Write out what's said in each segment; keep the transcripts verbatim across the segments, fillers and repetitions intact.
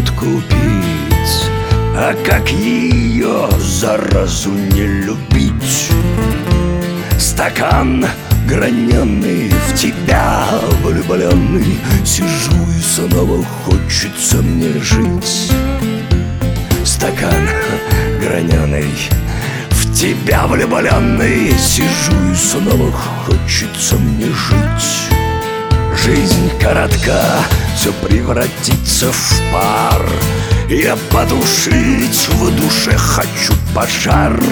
купить. А как ее заразу не любить? Стакан граненый, в тебя влюбленный, сижу и снова хочется мне жить. Стакан граненый, в тебя влюбленный, сижу и снова хочется мне жить. Жизнь коротка, все превратится в пар. Я потушить в душе хочу пожар.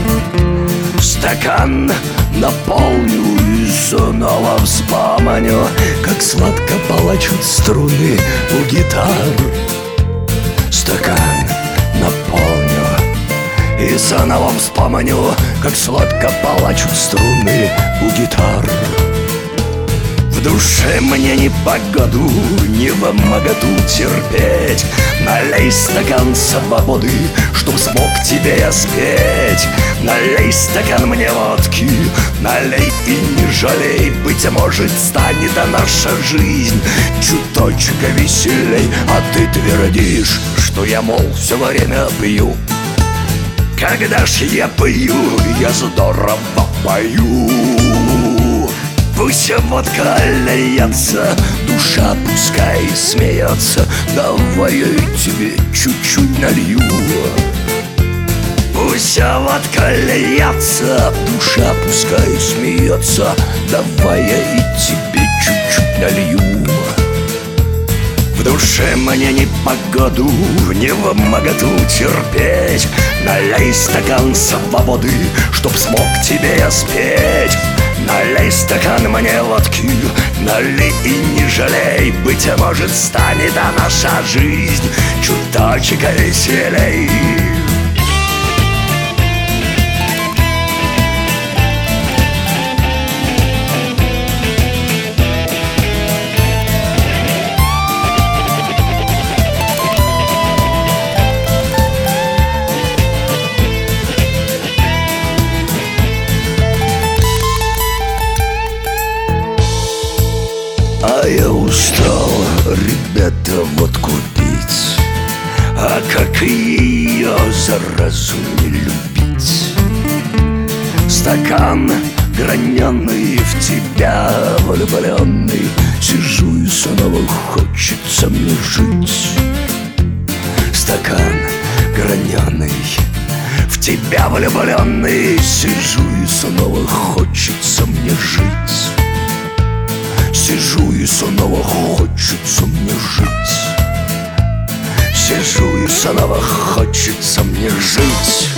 Стакан наполню и снова вспомню, как сладко плачут струны у гитар. Стакан наполню и снова вспомню, как сладко плачут струны у гитар. В душе мне не погоду, не в моготу терпеть. Налей стакан свободы, чтоб смог тебе я спеть. Налей стакан мне водки, налей и не жалей. Быть может, станет наша жизнь чуточек веселей. А ты твердишь, что я, мол, все время пью. Когда ж я пью, я здорово пою. Пусть водка льется, душа пускай смеется. Давай я тебе чуть-чуть налью. Пусть водка льется, душа пускай смеется. Давай я и тебе чуть-чуть налью. В душе мне не погоду, не в моготу терпеть. Налей стакан свободы, чтоб смог тебе я спеть. Налей стакан мне водки, налей и не жалей. Быть может, станет наша жизнь чуточек веселей. А я устал, ребята, водку пить. А как ее заразу не любить? Стакан граненый, в тебя влюбленный, сижу и снова хочется мне жить. Стакан граненый, в тебя влюбленный, сижу и снова хочется мне жить. Сижу и снова хочется мне жить. Сижу и снова хочется мне жить.